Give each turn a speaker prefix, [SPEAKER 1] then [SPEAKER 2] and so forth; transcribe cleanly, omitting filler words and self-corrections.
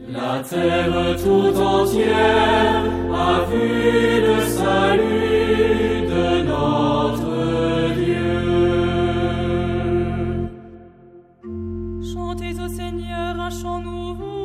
[SPEAKER 1] La terre tout entière a vu le salut de notre Dieu.
[SPEAKER 2] Chantez au Seigneur un chant nouveau.